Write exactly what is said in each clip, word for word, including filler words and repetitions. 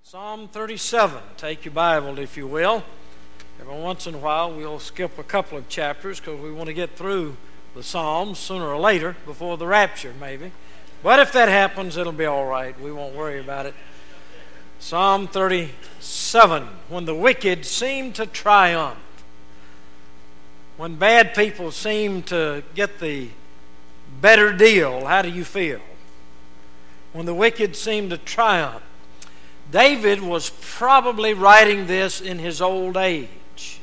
Psalm thirty-seven. Take your Bible, if you will. Every once in a while, we'll skip a couple of chapters because we want to get through the Psalms sooner or later, before the rapture, maybe. But if that happens, it'll be all right. We won't worry about it. Psalm thirty-seven. When the wicked seem to triumph, when bad people seem to get the better deal, how do you feel? When the wicked seem to triumph. David was probably writing this in his old age.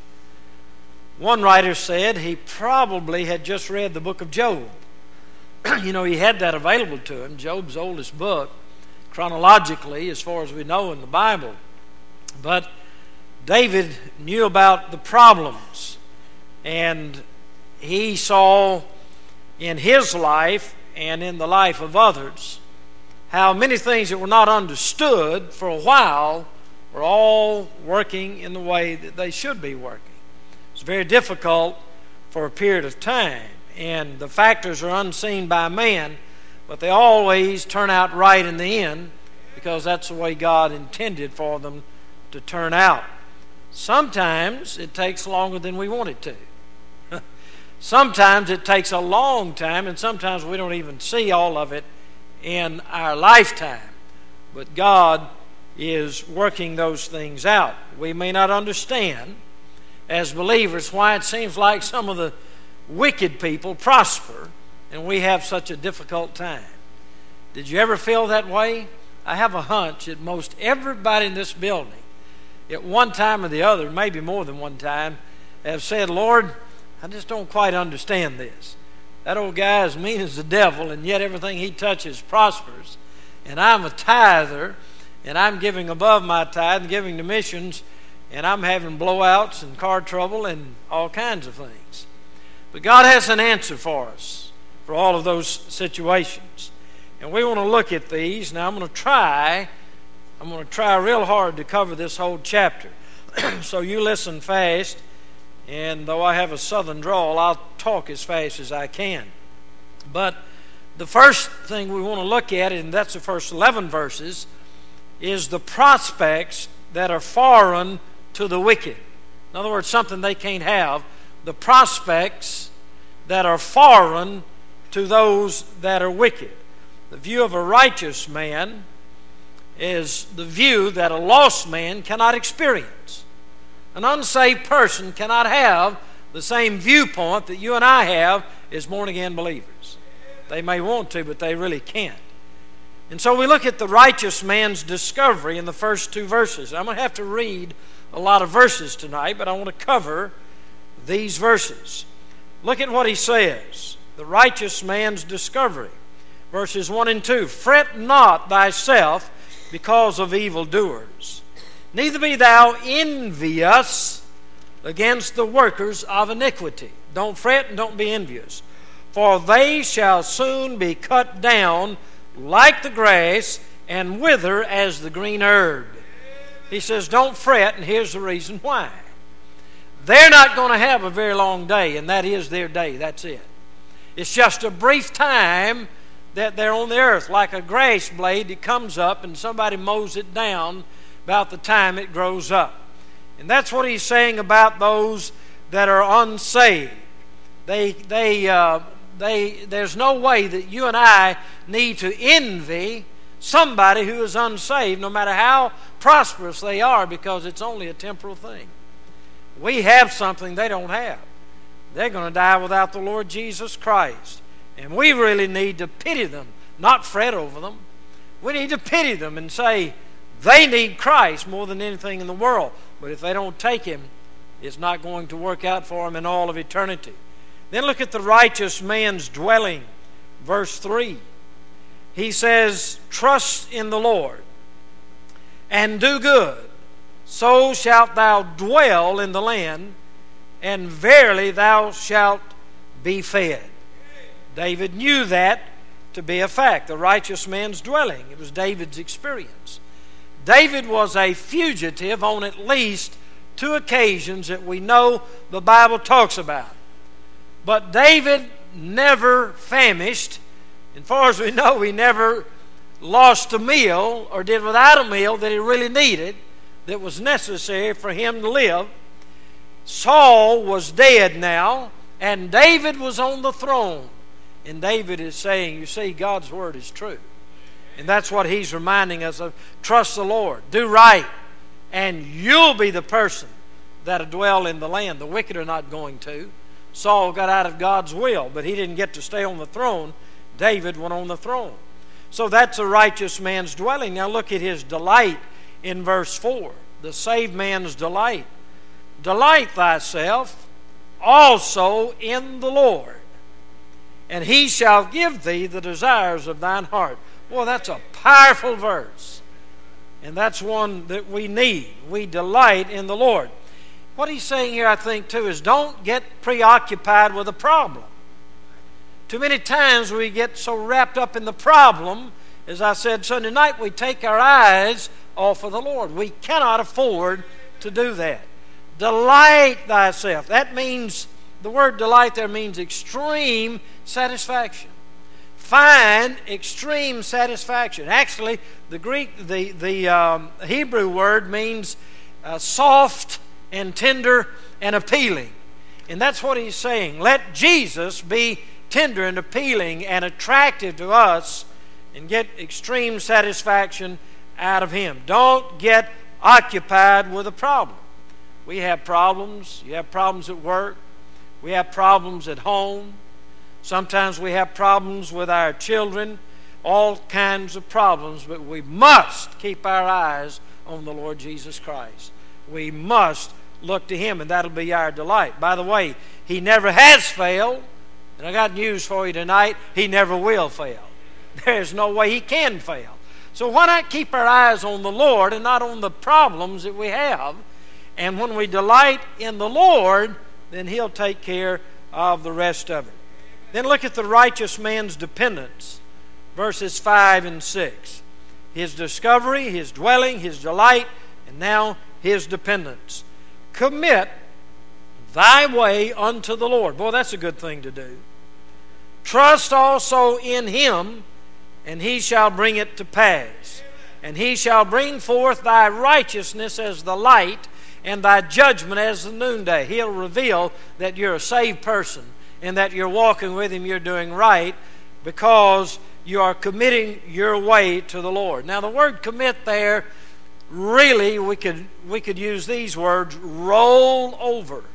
One writer said he probably had just read the book of Job. You know, he had that available to him, Job's oldest book, chronologically, as far as we know in the Bible. But David knew about the problems, and he saw in his life and in the life of others how many things that were not understood for a while were all working in the way that they should be working. It's very difficult for a period of time, and the factors are unseen by man, but they always turn out right in the end because that's the way God intended for them to turn out. Sometimes it takes longer than we want it to. Sometimes it takes a long time, and sometimes we don't even see all of it in our lifetime. But God is working those things out. We may not understand as believers why it seems like some of the wicked people prosper and we have such a difficult time. Did you ever feel that way? I have a hunch that most everybody in this building at one time or the other, maybe more than one time, have said, Lord, I just don't quite understand this. That old guy is mean as the devil, and yet everything he touches prospers. And I'm a tither, and I'm giving above my tithe and giving to missions, and I'm having blowouts and car trouble and all kinds of things. But God has an answer for us for all of those situations. And we want to look at these. Now I'm going to try, I'm going to try real hard to cover this whole chapter. So you listen fast. And though I have a southern drawl, I'll talk as fast as I can. But the first thing we want to look at, and that's the first eleven verses, is the prospects that are foreign to the wicked. In other words, something they can't have. The prospects that are foreign to those that are wicked. The view of a righteous man is the view that a lost man cannot experience. An unsaved person cannot have the same viewpoint that you and I have as born-again believers. They may want to, but they really can't. And so we look at the righteous man's discovery in the first two verses. I'm going to have to read a lot of verses tonight, but I want to cover these verses. Look at what he says. The righteous man's discovery. Verses one and two. Fret not thyself because of evildoers. Neither be thou envious against the workers of iniquity. Don't fret and don't be envious. For they shall soon be cut down like the grass and wither as the green herb. He says, don't fret, and here's the reason why. They're not going to have a very long day, and that is their day. That's it. It's just a brief time that they're on the earth, like a grass blade that comes up and somebody mows it down about the time it grows up. And that's what he's saying about those that are unsaved. They, they, uh, they, there's no way that you and I need to envy somebody who is unsaved, no matter how prosperous they are, because it's only a temporal thing. We have something they don't have. They're going to die without the Lord Jesus Christ. And we really need to pity them, not fret over them. We need to pity them and say, they need Christ more than anything in the world. But if they don't take Him, it's not going to work out for them in all of eternity. Then look at the righteous man's dwelling. Verse three. He says, trust in the Lord and do good. So shalt thou dwell in the land, and verily thou shalt be fed. David knew that to be a fact. The righteous man's dwelling. It was David's experience. David was a fugitive on at least two occasions that we know the Bible talks about. But David never famished. As far as we know, he never lost a meal or did without a meal that he really needed, that was necessary for him to live. Saul was dead now, and David was on the throne. And David is saying, you see, God's word is true. And that's what he's reminding us of. Trust the Lord. Do right. And you'll be the person that'll dwell in the land. The wicked are not going to. Saul got out of God's will, but he didn't get to stay on the throne. David went on the throne. So that's a righteous man's dwelling. Now look at his delight in verse four. The saved man's delight. Delight thyself also in the Lord, and he shall give thee the desires of thine heart. Boy, that's a powerful verse. And that's one that we need. We delight in the Lord. What he's saying here, I think, too, is don't get preoccupied with a problem. Too many times we get so wrapped up in the problem, as I said Sunday night, we take our eyes off of the Lord. We cannot afford to do that. Delight thyself. That means, the word delight there means extreme satisfaction. Find extreme satisfaction. Actually, the Greek, the, the um, Hebrew word means uh, soft and tender and appealing. And that's what he's saying. Let Jesus be tender and appealing and attractive to us and get extreme satisfaction out of him. Don't get occupied with a problem. We have problems. You have problems at work. We have problems at home. Sometimes we have problems with our children. All kinds of problems. But we must keep our eyes on the Lord Jesus Christ. We must look to him, and that'll be our delight. By the way, he never has failed. And I got news for you tonight. He never will fail. There's no way he can fail. So why not keep our eyes on the Lord and not on the problems that we have? And when we delight in the Lord, then he'll take care of the rest of it. Then look at the righteous man's dependence. Verses five and six. His discovery, his dwelling, his delight, and now his dependence. Commit thy way unto the Lord. Boy, that's a good thing to do. Trust also in him, and he shall bring it to pass. And he shall bring forth thy righteousness as the light, and thy judgment as the noonday. He'll reveal that you're a saved person and that you're walking with him, you're doing right, because you are committing your way to the Lord. Now the word commit there, really we could we could use these words: roll over.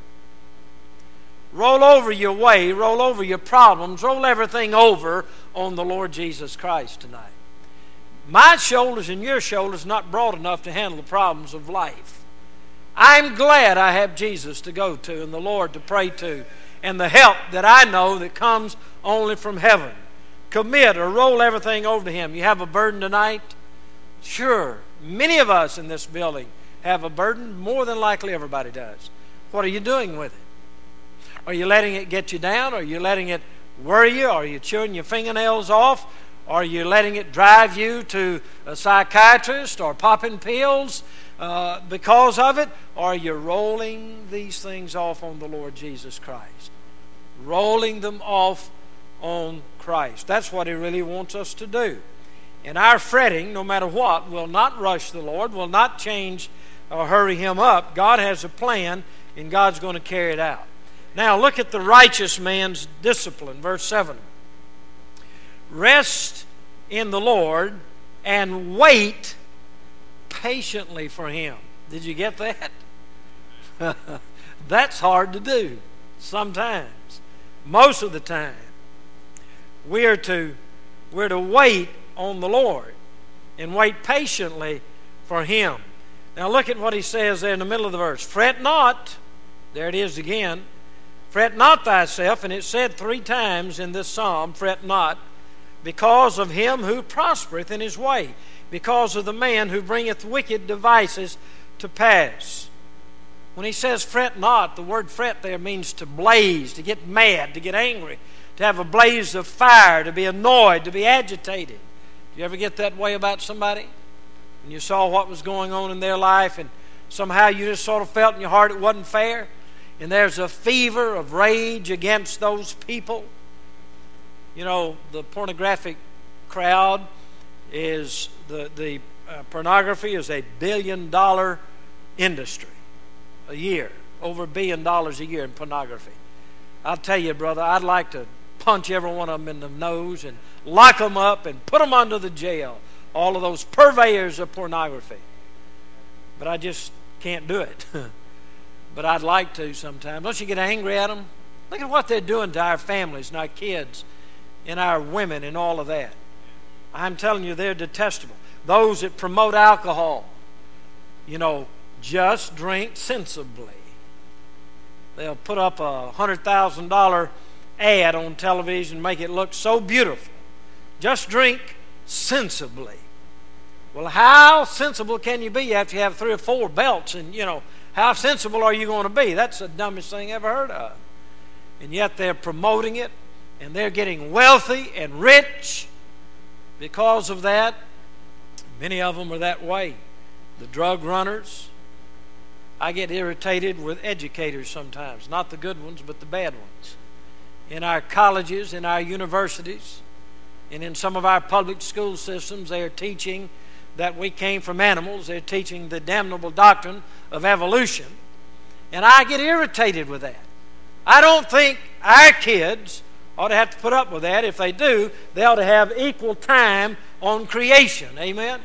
Roll over your way, roll over your problems, roll everything over on the Lord Jesus Christ tonight. My shoulders and your shoulders are not broad enough to handle the problems of life. I'm glad I have Jesus to go to and the Lord to pray to and the help that I know that comes only from heaven. Commit or roll everything over to him. You have a burden tonight? Sure. Many of us in this building have a burden. More than likely everybody does. What are you doing with it? Are you letting it get you down? Are you letting it worry you? Are you chewing your fingernails off? Are you letting it drive you to a psychiatrist or popping pills uh, because of it? Or are you rolling these things off on the Lord Jesus Christ? Rolling them off on Christ. That's what he really wants us to do. And our fretting, no matter what, will not rush the Lord, will not change or hurry him up. God has a plan, and God's going to carry it out. Now look at the righteous man's discipline, verse seven. Rest in the Lord and wait patiently for him. Did you get that? That's hard to do sometimes. Most of the time. We are to, we're to wait on the Lord and wait patiently for him. Now look at what he says there in the middle of the verse. Fret not, there it is again, fret not thyself, and it's said three times in this psalm, fret not, because of him who prospereth in his way, because of the man who bringeth wicked devices to pass. When he says fret not, the word fret there means to blaze, to get mad, to get angry, to have a blaze of fire, to be annoyed, to be agitated. Do you ever get that way about somebody? When you saw what was going on in their life and somehow you just sort of felt in your heart it wasn't fair, and there's a fever of rage against those people. You know, the pornographic crowd, is the, the uh, pornography is a billion dollar industry a year, over a billion dollars a year in pornography. I'll tell you, brother, I'd like to punch every one of them in the nose and lock them up and put them under the jail, all of those purveyors of pornography. But I just can't do it. But I'd like to sometimes. Don't you get angry at them? Look at what they're doing to our families and our kids and our women and all of that. I'm telling you, they're detestable. Those that promote alcohol, you know, just drink sensibly. They'll put up a one hundred thousand dollars ad on television, make it look so beautiful. Just drink sensibly. Well, how sensible can you be after you have three or four belts? And, you know, how sensible are you going to be? That's the dumbest thing I ever heard of. And yet they're promoting it, and they're getting wealthy and rich because of that. Many of them are that way. The drug runners. I get irritated with educators sometimes, not the good ones, but the bad ones. In our colleges, in our universities, and in some of our public school systems, they are teaching that we came from animals. They're teaching the damnable doctrine of evolution. And I get irritated with that. I don't think our kids ought to have to put up with that. If they do, they ought to have equal time on creation. Amen? Amen.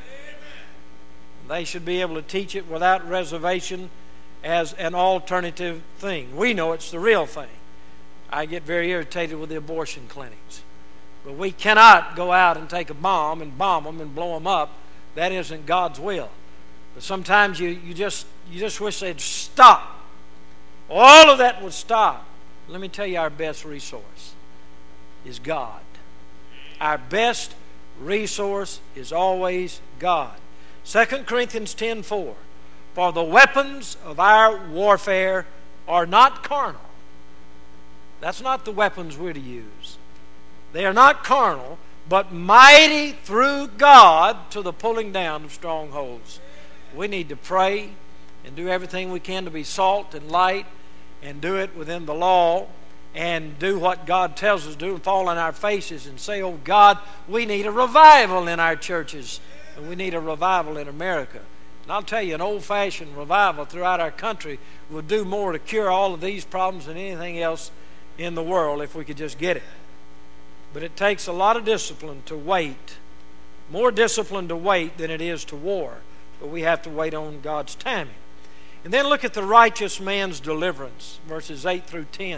They should be able to teach it without reservation as an alternative thing. We know it's the real thing. I get very irritated with the abortion clinics. But we cannot go out and take a bomb and bomb them and blow them up. That isn't God's will. But sometimes you, you just you just wish they'd stop. All of that would stop. Let me tell you, our best resource is God. Our best resource is always God. Second Corinthians ten four. For the weapons of our warfare are not carnal. That's not the weapons we're to use. They are not carnal, but mighty through God to the pulling down of strongholds. We need to pray and do everything we can to be salt and light, and do it within the law, and do what God tells us to do, and fall on our faces and say, oh God, we need a revival in our churches, and we need a revival in America. And I'll tell you, an old-fashioned revival throughout our country would do more to cure all of these problems than anything else in the world if we could just get it. But it takes a lot of discipline to wait. More discipline to wait than it is to war. But we have to wait on God's timing. And then look at the righteous man's deliverance, verses eight through ten.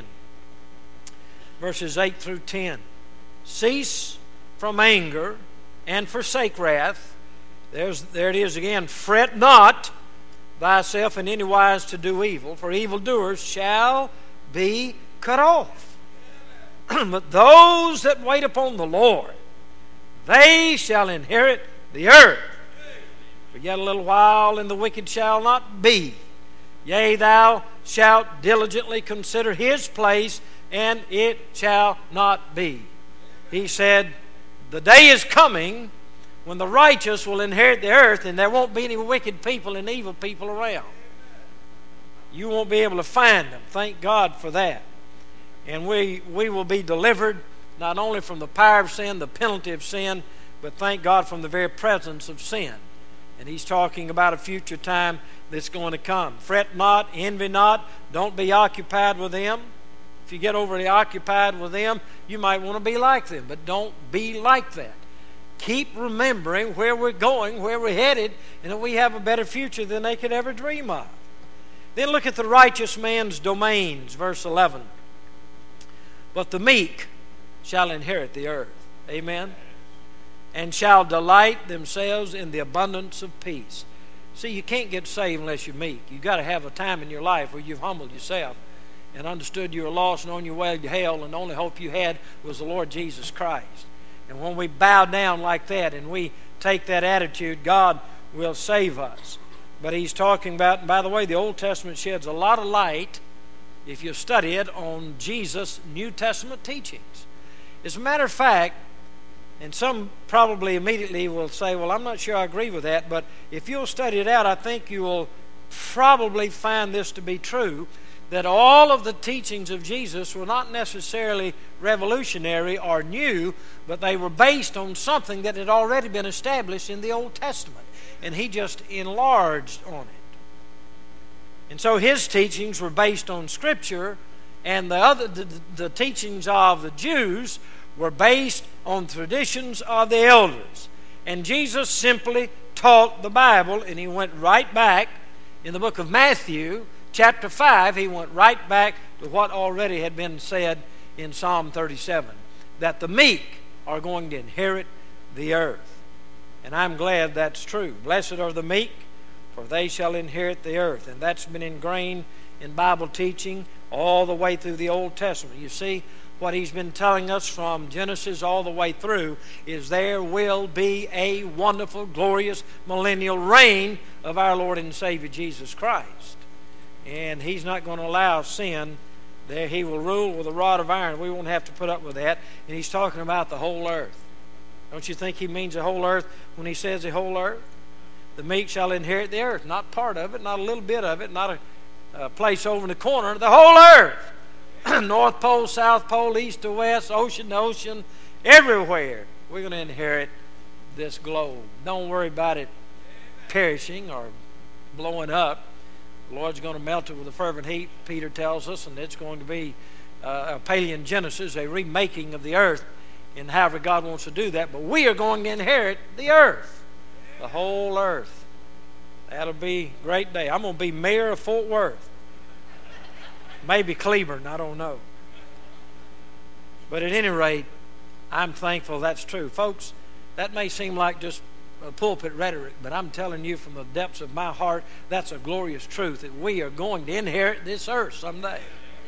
Verses eight through ten. Cease from anger and forsake wrath. There's, there it is again. Fret not thyself in any wise to do evil, for evildoers shall be cut off. But those that wait upon the Lord, they shall inherit the earth. For yet a little while, and the wicked shall not be. Yea, thou shalt diligently consider his place, and it shall not be. He said, the day is coming when the righteous will inherit the earth, and there won't be any wicked people and evil people around. You won't be able to find them. Thank God for that. And we, we will be delivered not only from the power of sin, the penalty of sin, but thank God from the very presence of sin. And he's talking about a future time that's going to come. Fret not, envy not, don't be occupied with them. If you get overly occupied with them, you might want to be like them, but don't be like that. Keep remembering where we're going, where we're headed, and that we have a better future than they could ever dream of. Then look at the righteous man's domains, verse eleven. But the meek shall inherit the earth. Amen. And shall delight themselves in the abundance of peace. See, you can't get saved unless you're meek. You've got to have a time in your life where you've humbled yourself and understood you were lost and on your way to hell, and the only hope you had was the Lord Jesus Christ. And when we bow down like that and we take that attitude, God will save us. But he's talking about, and by the way, the Old Testament sheds a lot of light, if you study it, on Jesus' New Testament teachings. As a matter of fact, and some probably immediately will say, well, I'm not sure I agree with that, but if you'll study it out, I think you will probably find this to be true, that all of the teachings of Jesus were not necessarily revolutionary or new, but they were based on something that had already been established in the Old Testament, and he just enlarged on it. And so his teachings were based on Scripture, and the other the, the teachings of the Jews were based on traditions of the elders. And Jesus simply taught the Bible, and he went right back in the book of Matthew, chapter five, he went right back to what already had been said in Psalm thirty-seven, that the meek are going to inherit the earth. And I'm glad that's true. Blessed are the meek, for they shall inherit the earth. And that's been ingrained in Bible teaching all the way through the Old Testament. You see, what he's been telling us from Genesis all the way through is there will be a wonderful, glorious, millennial reign of our Lord and Savior Jesus Christ. And he's not going to allow sin. There he will rule with a rod of iron. We won't have to put up with that. And he's talking about the whole earth. Don't you think he means the whole earth when he says the whole earth? The meek shall inherit the earth. Not part of it, not a little bit of it, not a, a place over in the corner. The whole earth. North Pole, South Pole, east to west, ocean to ocean, everywhere. We're going to inherit this globe. Don't worry about it perishing or blowing up. The Lord's going to melt it with a fervent heat, Peter tells us, and it's going to be uh, a paleogenesis, a remaking of the earth, and however God wants to do that. But we are going to inherit the earth, the whole earth. That'll be a great day. I'm going to be mayor of Fort Worth. Maybe Cleburne, I don't know. But at any rate, I'm thankful that's true. Folks, that may seem like just pulpit rhetoric, but I'm telling you from the depths of my heart, that's a glorious truth, that we are going to inherit this earth someday.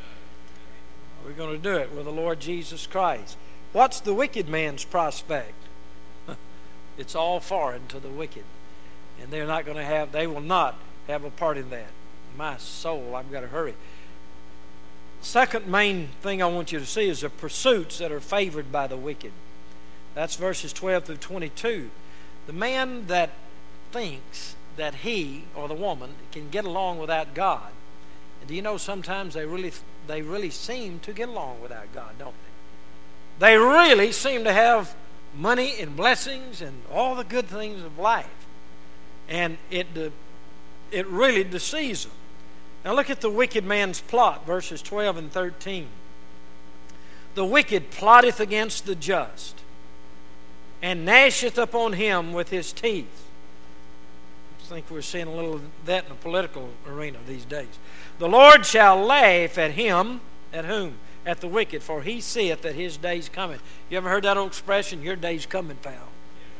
We're going to do it with the Lord Jesus Christ. What's the wicked man's prospect? It's all foreign to the wicked. And they're not going to have, they will not have a part in that. My soul, I've got to hurry. Second main thing I want you to see is the pursuits that are favored by the wicked. That's verses twelve through twenty-two. The man that thinks that he or the woman can get along without God, and do you know sometimes they really they really seem to get along without God, don't they? They really seem to have money and blessings and all the good things of life, and it it really deceives them. Now look at the wicked man's plot, verses twelve and thirteen. The wicked plotteth against the just, and gnasheth upon him with his teeth. I think we're seeing a little of that in the political arena these days. The Lord shall laugh at him, at whom? At the wicked, for he seeth that his day's coming. You ever heard that old expression, your day's coming, pal?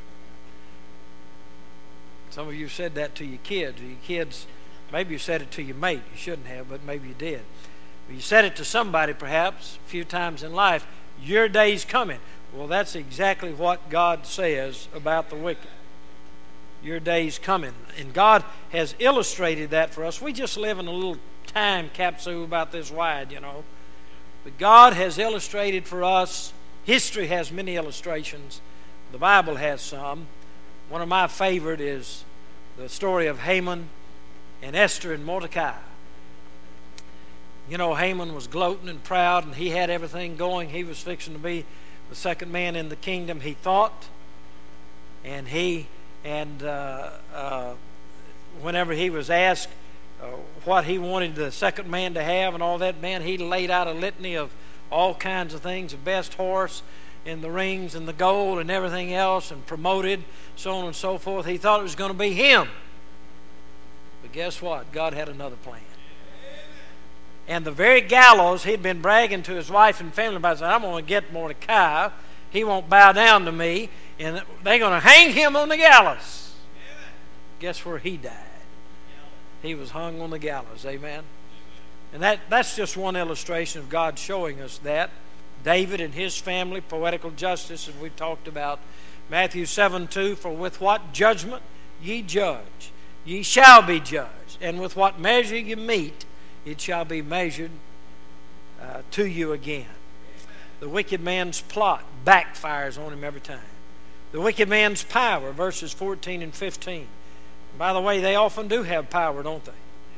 Some of you said that to your kids. Your kids, maybe you said it to your mate. You shouldn't have, but maybe you did. But you said it to somebody perhaps a few times in life. Your day's coming. Well, that's exactly what God says about the wicked. Your day's coming. And God has illustrated that for us. We just live in a little time capsule about this wide, you know. But God has illustrated for us. History has many illustrations. The Bible has some. One of my favorite is the story of Haman and Esther and Mordecai. You know, Haman was gloating and proud, and he had everything going. He was fixing to be the second man in the kingdom, he thought. And he, and uh, uh, whenever he was asked uh, what he wanted the second man to have and all that, man, he laid out a litany of all kinds of things, the best horse and the rings and the gold and everything else, and promoted, so on and so forth. He thought it was going to be him. But guess what? God had another plan. And the very gallows he'd been bragging to his wife and family about, saying, I'm going to get Mordecai. He won't bow down to me. And they're going to hang him on the gallows. Guess where he died? He was hung on the gallows. Amen? And that, that's just one illustration of God showing us that. David and his family, poetical justice, as we talked about. Matthew seven two, for with what judgment ye judge, ye shall be judged. And with what measure ye meet, it shall be measured uh, to you again. The wicked man's plot backfires on him every time. The wicked man's power, verses fourteen and fifteen. And by the way, they often do have power, don't they?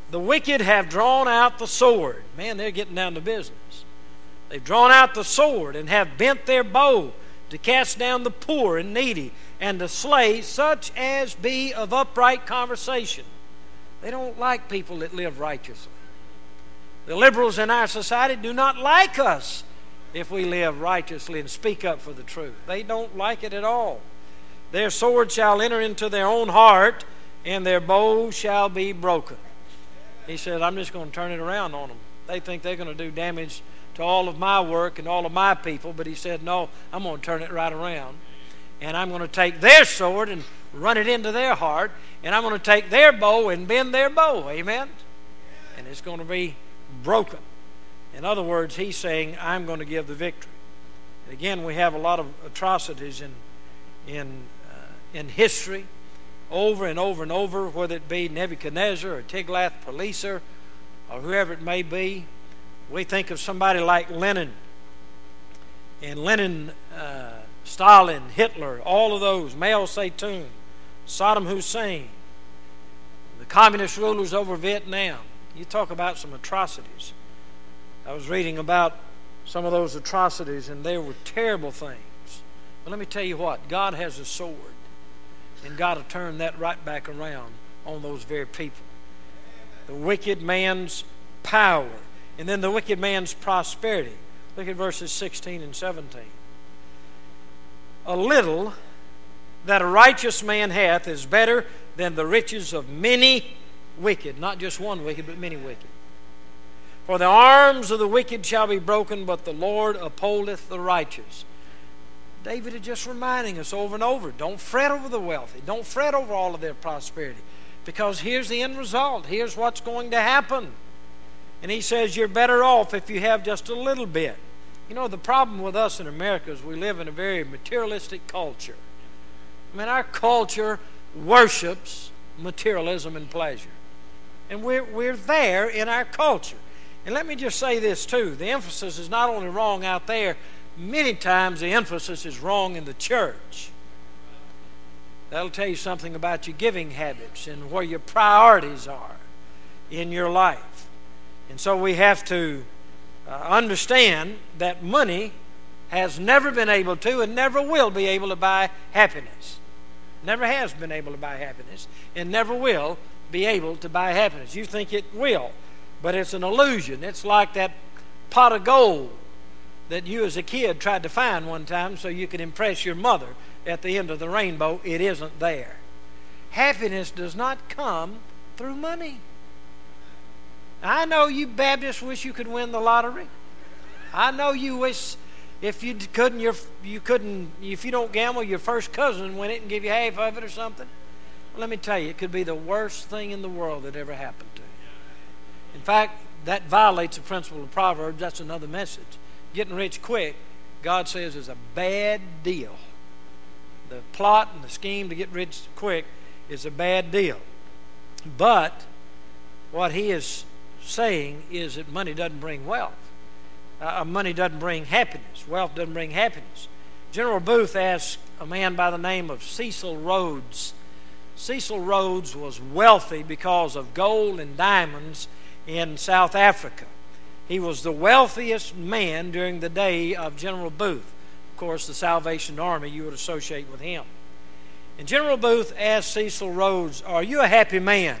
The wicked have drawn out the sword. Man, they're getting down to business. They've drawn out the sword and have bent their bow to cast down the poor and needy and to slay such as be of upright conversation. They don't like people that live righteously. The liberals in our society do not like us if we live righteously and speak up for the truth. They don't like it at all. Their sword shall enter into their own heart, and their bow shall be broken. He said, I'm just going to turn it around on them. They think they're going to do damage to all of my work and all of my people, but he said, no, I'm going to turn it right around. And I'm going to take their sword and run it into their heart, and I'm going to take their bow and bend their bow. Amen? And it's going to be broken. In other words, he's saying, I'm going to give the victory. And again, we have a lot of atrocities in in uh, in history, over and over and over, whether it be Nebuchadnezzar or Tiglath-Pileser or whoever it may be. We think of somebody like Lenin, and Lenin, uh, Stalin, Hitler, all of those, Mao Zedong, Saddam Hussein, the communist rulers over Vietnam. You talk about some atrocities. I was reading about some of those atrocities, and they were terrible things. But let me tell you what, God has a sword, and God will turn that right back around on those very people. The wicked man's power, and then the wicked man's prosperity. Look at verses sixteen and seventeen. A little that a righteous man hath is better than the riches of many wicked. Not just one wicked, but many wicked. For the arms of the wicked shall be broken, but the Lord upholdeth the righteous. David is just reminding us over and over, don't fret over the wealthy. Don't fret over all of their prosperity. Because here's the end result. Here's what's going to happen. And he says you're better off if you have just a little bit. You know, the problem with us in America is we live in a very materialistic culture. I mean, our culture worships materialism and pleasure. And we're, we're there in our culture. And let me just say this too. The emphasis is not only wrong out there, many times the emphasis is wrong in the church. That'll tell you something about your giving habits and where your priorities are in your life. And so we have to uh, understand that money has never been able to and never will be able to buy happiness. Never has been able to buy happiness and never will be able to buy happiness. You think it will, but it's an illusion. It's like that pot of gold that you as a kid tried to find one time so you could impress your mother at the end of the rainbow. It isn't there. Happiness does not come through money. I know you Baptists wish you could win the lottery. I know you wish if you couldn't, your you couldn't if you don't gamble, your first cousin would win it and give you half of it or something. Well, let me tell you, it could be the worst thing in the world that ever happened to you. In fact, that violates the principle of Proverbs. That's another message. Getting rich quick, God says, is a bad deal. The plot and the scheme to get rich quick is a bad deal. But what he is saying is that money doesn't bring wealth. Uh, money doesn't bring happiness. Wealth doesn't bring happiness. General Booth asked a man by the name of Cecil Rhodes. Cecil Rhodes was wealthy because of gold and diamonds in South Africa. He was the wealthiest man during the day of General Booth. Of course, the Salvation Army you would associate with him. And General Booth asked Cecil Rhodes, are you a happy man?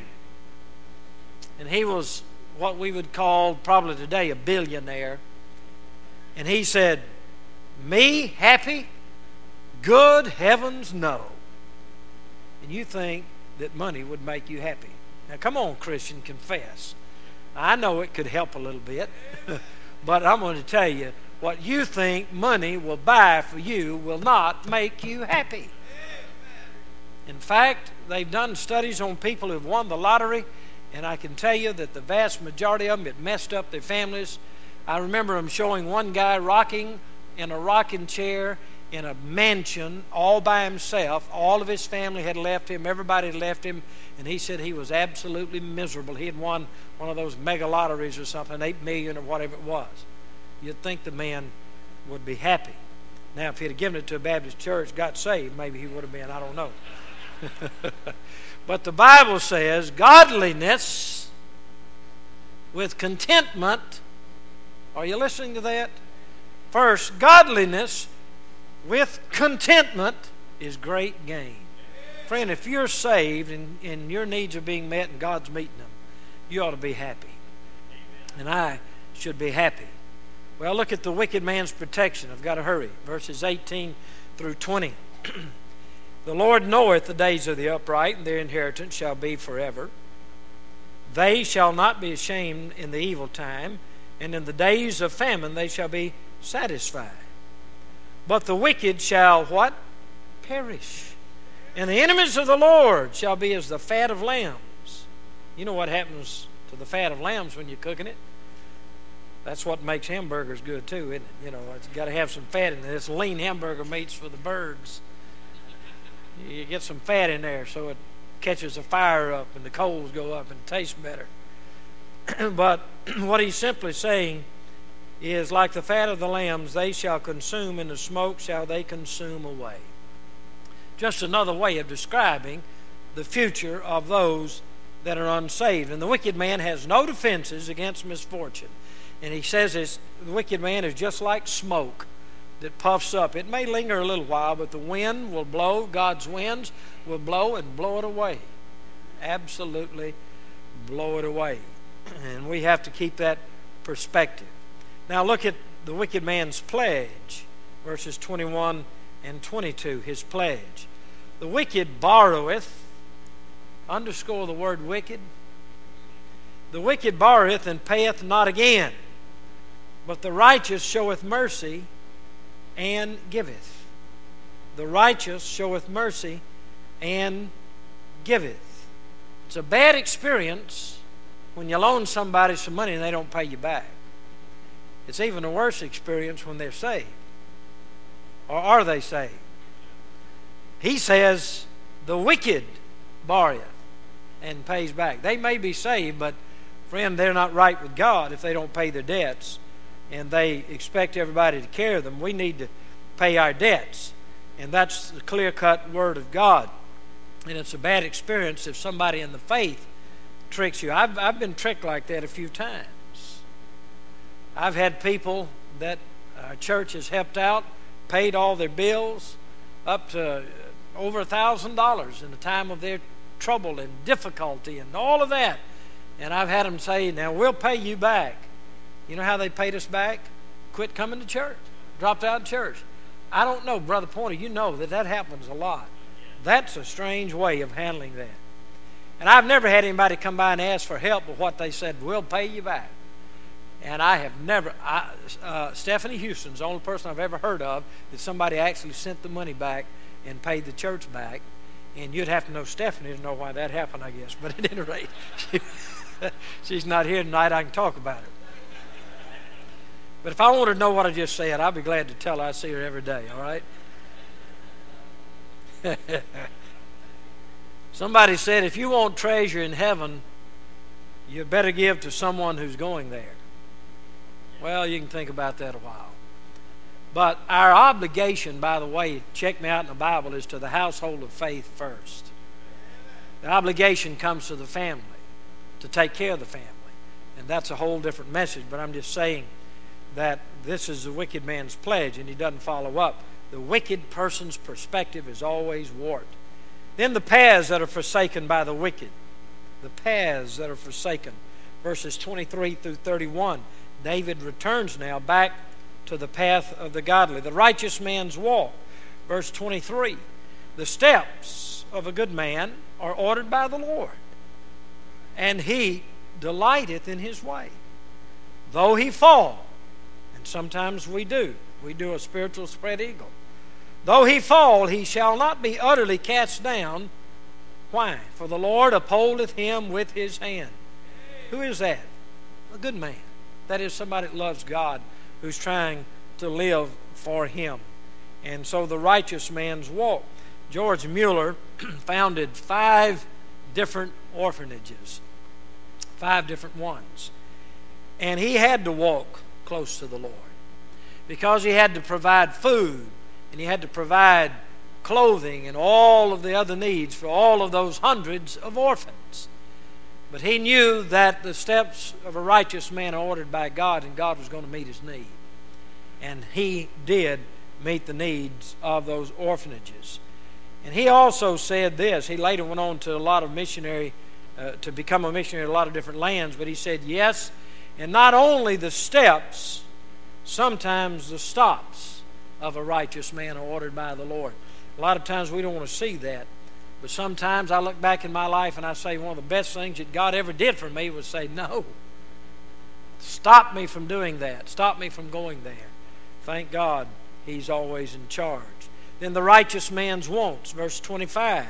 And he was what we would call probably today a billionaire. And he said, me happy? Good heavens, no. And you think that money would make you happy. Now come on, Christian, confess. I know it could help a little bit, but I'm going to tell you, what you think money will buy for you will not make you happy. In fact, they've done studies on people who've won the lottery, and I can tell you that the vast majority of them, it messed up their families. I remember them showing one guy rocking in a rocking chair in a mansion all by himself. All of his family had left him. Everybody had left him. And he said he was absolutely miserable. He had won one of those mega lotteries or something, eight million or whatever it was. You'd think the man would be happy. Now, if he'd have given it to a Baptist church, got saved, maybe he would have been. I don't know. But the Bible says godliness with contentment. Are you listening to that? First, godliness with contentment is great gain. Friend, if you're saved and, and your needs are being met and God's meeting them, you ought to be happy. And I should be happy. Well, look at the wicked man's protection. I've got to hurry. Verses eighteen through twenty. The Lord knoweth the days of the upright, and their inheritance shall be forever. They shall not be ashamed in the evil time, and in the days of famine they shall be satisfied. But the wicked shall what? Perish. And the enemies of the Lord shall be as the fat of lambs. You know what happens to the fat of lambs when you're cooking it? That's what makes hamburgers good too, isn't it? You know, it's got to have some fat in it. It's lean hamburger meat's for the birds. You get some fat in there so it catches the fire up and the coals go up and tastes better. But what he's simply saying is, like the fat of the lambs, they shall consume, in the smoke shall they consume away. Just another way of describing the future of those that are unsaved. And the wicked man has no defenses against misfortune. And he says this, the wicked man is just like smoke that puffs up. It may linger a little while, but the wind will blow, God's winds will blow and blow it away. Absolutely blow it away. And we have to keep that perspective. Now look at the wicked man's pledge, verses twenty-one and twenty-two, his pledge. The wicked borroweth, underscore the word wicked. The wicked borroweth and payeth not again, but the righteous showeth mercy and giveth. The righteous showeth mercy and giveth. It's a bad experience when you loan somebody some money and they don't pay you back. It's even a worse experience when they're saved. Or are they saved? He says, the wicked borroweth and pays back. They may be saved, but friend, they're not right with God if they don't pay their debts. And they expect everybody to carry them. We need to pay our debts. And that's the clear-cut word of God. And it's a bad experience if somebody in the faith tricks you. I've, I've been tricked like that a few times. I've had people that our church has helped out, paid all their bills, up to over a thousand dollars in the time of their trouble and difficulty and all of that. And I've had them say, now we'll pay you back. You know how they paid us back? Quit coming to church. Dropped out of church. I don't know, Brother Pointer, you know that that happens a lot. That's a strange way of handling that. And I've never had anybody come by and ask for help, but what they said, we'll pay you back. And I have never, I, uh, Stephanie Houston's the only person I've ever heard of that somebody actually sent the money back and paid the church back. And you'd have to know Stephanie to know why that happened, I guess. But at any rate, she, she's not here tonight. I can talk about it. But if I wanted to know what I just said, I'd be glad to tell her. I see her every day, all right? Somebody said, if you want treasure in heaven, you better give to someone who's going there. Well, you can think about that a while. But our obligation, by the way, check me out in the Bible, is to the household of faith first. The obligation comes to the family, to take care of the family. And that's a whole different message, but I'm just saying that this is the wicked man's pledge, and he doesn't follow up. The wicked person's perspective is always warped. Then the paths that are forsaken by the wicked. The paths that are forsaken. Verses twenty-three through thirty-one. David returns now back to the path of the godly. The righteous man's walk. Verse twenty-three. The steps of a good man are ordered by the Lord, and he delighteth in his way. Though he fall, and sometimes we do, we do a spiritual spread eagle. Though he fall, he shall not be utterly cast down. Why? For the Lord upholdeth him with his hand. Who is that? A good man. That is somebody that loves God, who's trying to live for him. And so the righteous man's walk. George Mueller founded five different orphanages. Five different ones. And he had to walk close to the Lord, because he had to provide food, and he had to provide clothing and all of the other needs for all of those hundreds of orphans. But he knew that the steps of a righteous man are ordered by God, and God was going to meet his need. And he did meet the needs of those orphanages. And he also said this. He later went on to a lot of missionary, uh, to become a missionary in a lot of different lands. But he said, yes, and not only the steps, sometimes the stops of a righteous man are ordered by the Lord. A lot of times we don't want to see that. But sometimes I look back in my life and I say one of the best things that God ever did for me was say, no, stop me from doing that. Stop me from going there. Thank God he's always in charge. Then the righteous man's wants, verse twenty-five.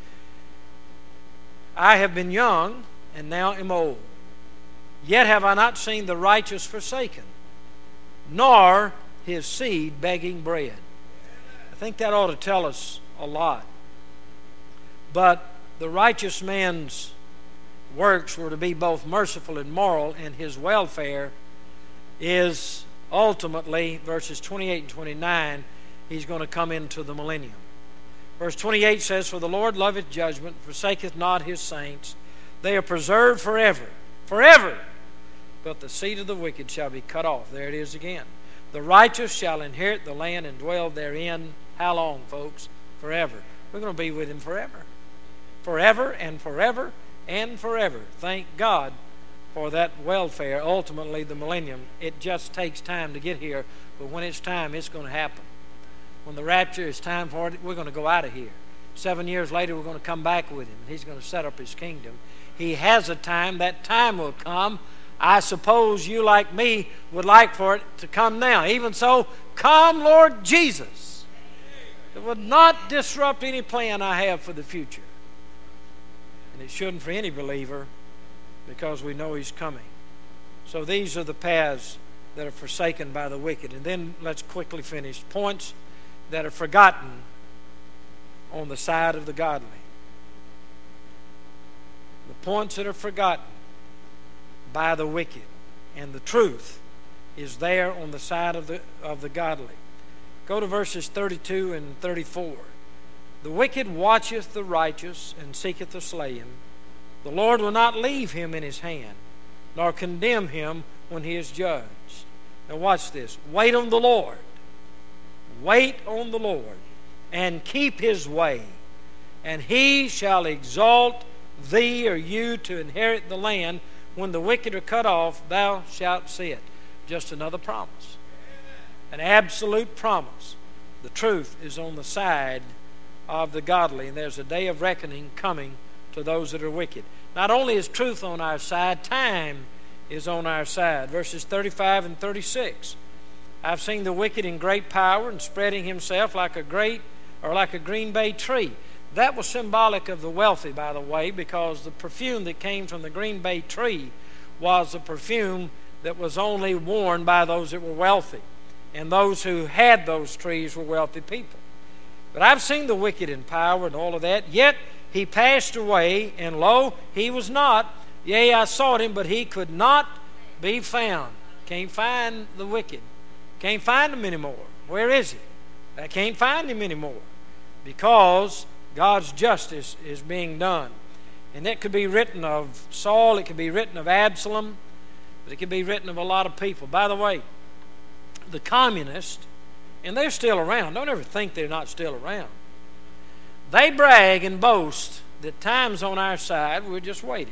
I have been young and now am old. Yet have I not seen the righteous forsaken, nor his seed begging bread. I think that ought to tell us a lot. But the righteous man's works were to be both merciful and moral, and his welfare is ultimately, verses twenty-eight and twenty-nine, he's going to come into the millennium. Verse twenty-eight says, for the Lord loveth judgment, forsaketh not his saints. They are preserved forever, forever. But the seed of the wicked shall be cut off. There it is again. The righteous shall inherit the land and dwell therein. How long, folks? Forever. We're going to be with him forever. Forever and forever and forever. Thank God for that welfare. Ultimately, the millennium, it just takes time to get here. But when it's time, it's going to happen. When the rapture is time for it, we're going to go out of here. Seven years later, we're going to come back with him. He's going to set up his kingdom. He has a time. That time will come. I suppose you, like me, would like for it to come now. Even so, come, Lord Jesus. It would not disrupt any plan I have for the future. And it shouldn't for any believer, because we know he's coming. So these are the paths that are forsaken by the wicked. And then let's quickly finish. Points that are forgotten on the side of the godly. The points that are forgotten by the wicked. And the truth is there on the side of the of the godly. Go to verses thirty-two and thirty-four. The wicked watcheth the righteous and seeketh to slay him. The Lord will not leave him in his hand, nor condemn him when he is judged. Now watch this. Wait on the Lord. Wait on the Lord, and keep his way, and he shall exalt thee or you to inherit the land. When the wicked are cut off, thou shalt see it. Just another promise. An absolute promise. The truth is on the side of the godly, and there's a day of reckoning coming to those that are wicked. Not only is truth on our side, time is on our side. Verses thirty-five and thirty-six. I've seen the wicked in great power and spreading himself like a great or like a green bay tree. That was symbolic of the wealthy, by the way, because the perfume that came from the green bay tree was a perfume that was only worn by those that were wealthy. And those who had those trees were wealthy people. But I've seen the wicked in power and all of that. Yet he passed away, and lo, he was not. Yea, I sought him, but he could not be found. Can't find the wicked. Can't find him anymore. Where is he? I can't find him anymore. Because God's justice is being done. And it could be written of Saul, it could be written of Absalom, but it could be written of a lot of people. By the way, the communists, and they're still around. Don't ever think they're not still around. They brag and boast that time's on our side. We're just waiting.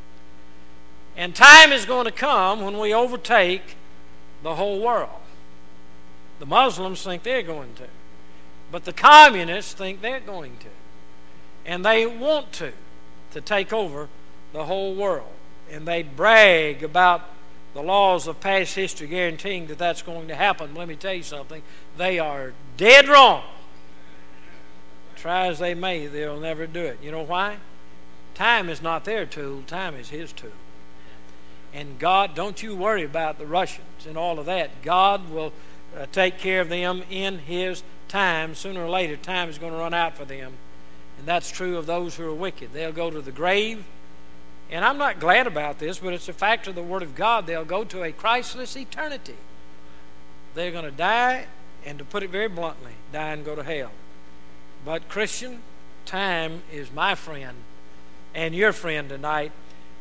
And time is going to come when we overtake the whole world. The Muslims think they're going to. But the communists think they're going to. And they want to, to take over the whole world. And they brag about the laws of past history guaranteeing that that's going to happen. Let me tell you something. They are dead wrong. Try as they may, they'll never do it. You know why? Time is not their tool. Time is his tool. And God, don't you worry about the Russians and all of that. God will uh, take care of them in his time. Sooner or later, time is going to run out for them. And that's true of those who are wicked. They'll go to the grave. And I'm not glad about this, but it's a fact of the Word of God. They'll go to a Christless eternity. They're going to die, and to put it very bluntly, die and go to hell. But Christian, time is my friend and your friend tonight.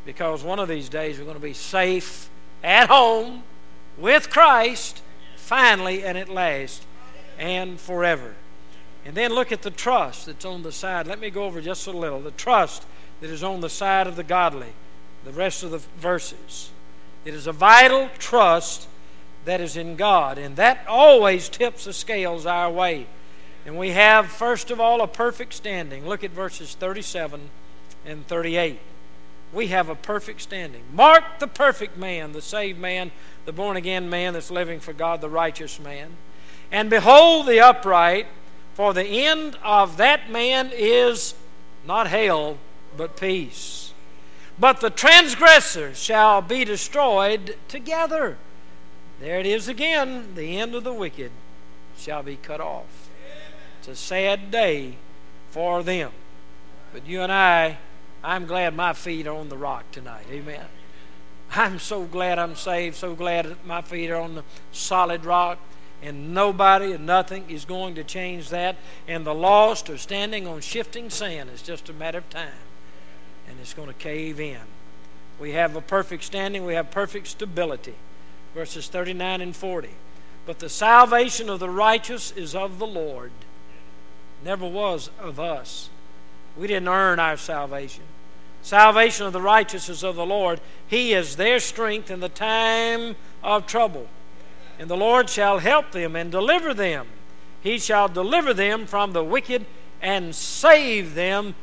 because one of these days we're going to be safe at home with Christ, finally and at last and forever. And then look at the trust that's on the side. Let me go over just a little. The trust that is on the side of the godly, the rest of the verses. It is a vital trust that is in God, and that always tips the scales our way. And we have, first of all, a perfect standing. Look at verses thirty-seven and thirty-eight. We have a perfect standing. Mark the perfect man, the saved man, the born-again man that's living for God, the righteous man. And behold the upright, for the end of that man is not hell, but peace. But the transgressors shall be destroyed together. There it is again, the end of the wicked shall be cut off. It's a sad day for them. But you and I, I'm glad my feet are on the rock tonight. Amen. I'm so glad I'm saved, so glad that my feet are on the solid rock, and nobody and nothing is going to change that. And the lost are standing on shifting sand. It's just a matter of time, and it's going to cave in. We have a perfect standing. We have perfect stability. Verses thirty-nine and forty. But the salvation of the righteous is of the Lord. Never was of us. We didn't earn our salvation. Salvation of the righteous is of the Lord. He is their strength in the time of trouble. And the Lord shall help them and deliver them. He shall deliver them from the wicked and save them,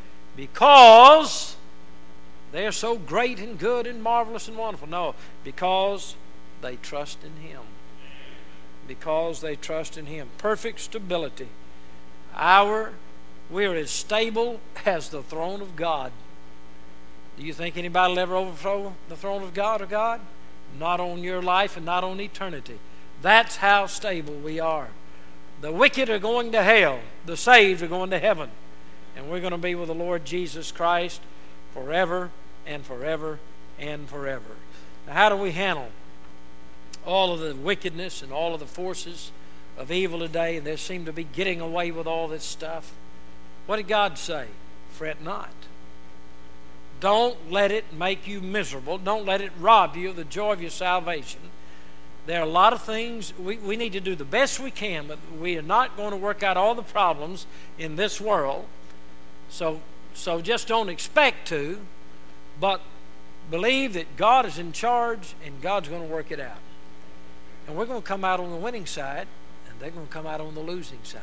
because they are so great and good and marvelous and wonderful. No, because they trust in Him. Because they trust in Him. Perfect stability. Our, we're as stable as the throne of God. Do you think anybody will ever overthrow the throne of God or God? Not on your life and not on eternity. That's how stable we are. The wicked are going to hell. The saved are going to heaven. And we're going to be with the Lord Jesus Christ forever and forever and forever. Now, how do we handle all of the wickedness and all of the forces of evil today? And they seem to be getting away with all this stuff. What did God say? Fret not. Don't let it make you miserable. Don't let it rob you of the joy of your salvation. There are a lot of things we, we need to do the best we can, but we are not going to work out all the problems in this world. So, so just don't expect to, but believe that God is in charge and God's going to work it out. And we're going to come out on the winning side, and they're going to come out on the losing side.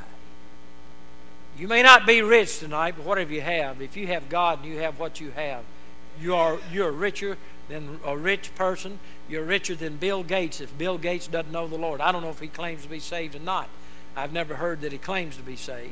You may not be rich tonight, but whatever you have, if you have God and you have what you have, you are, you're richer than a rich person. You're richer than Bill Gates if Bill Gates doesn't know the Lord. I don't know if he claims to be saved or not. I've never heard that he claims to be saved.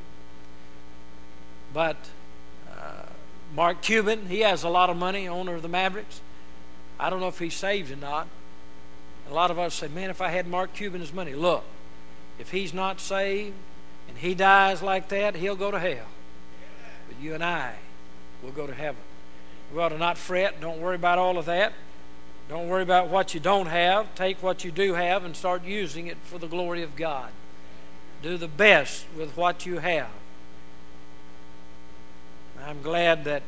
But uh, Mark Cuban, he has a lot of money, owner of the Mavericks. I don't know if he's saved or not. A lot of us say, man, if I had Mark Cuban's money. Look, if he's not saved and he dies like that, he'll go to hell. But you and I will go to heaven. We ought to not fret. Don't worry about all of that. Don't worry about what you don't have. Take what you do have and start using it for the glory of God. Do the best with what you have. I'm glad that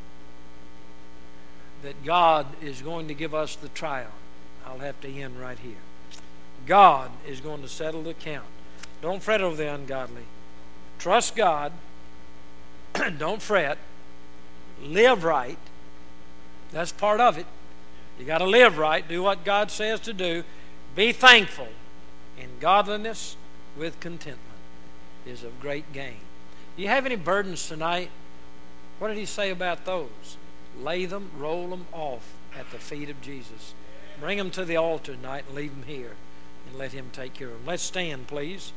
that God is going to give us the trial. I'll have to end right here. God is going to settle the account. Don't fret over the ungodly. Trust God. Don't fret. Live right. That's part of it. You got to live right. Do what God says to do. Be thankful. And godliness with contentment is of great gain. Do you have any burdens tonight? What did he say about those? Lay them, roll them off at the feet of Jesus. Bring them to the altar tonight and leave them here and let him take care of them. Let's stand, please.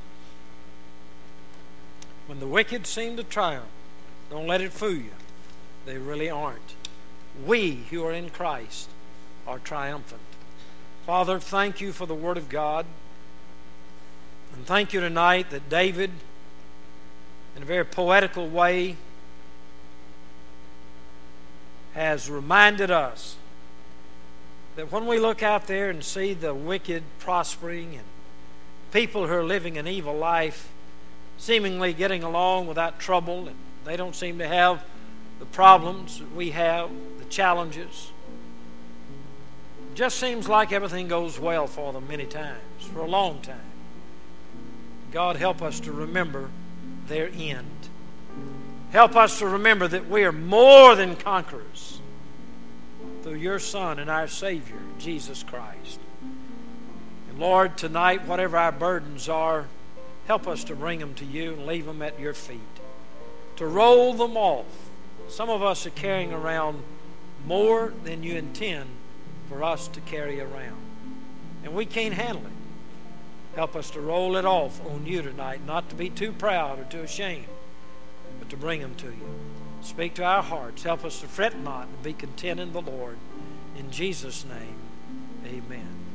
When the wicked seem to triumph, don't let it fool you. They really aren't. We who are in Christ are triumphant. Father, thank you for the Word of God. And thank you tonight that David, in a very poetical way, has reminded us that when we look out there and see the wicked prospering and people who are living an evil life seemingly getting along without trouble, and they don't seem to have the problems that we have, the challenges, It just seems like everything goes well for them many times, for a long time. God, help us to remember their end. Help us to remember that we are more than conquerors through your Son and our Savior, Jesus Christ. And Lord, tonight, whatever our burdens are, help us to bring them to you and leave them at your feet, to roll them off. Some of us are carrying around more than you intend for us to carry around, and we can't handle it. Help us to roll it off on you tonight, not to be too proud or too ashamed, but to bring them to you. Speak to our hearts. Help us to fret not and be content in the Lord. In Jesus' name, amen.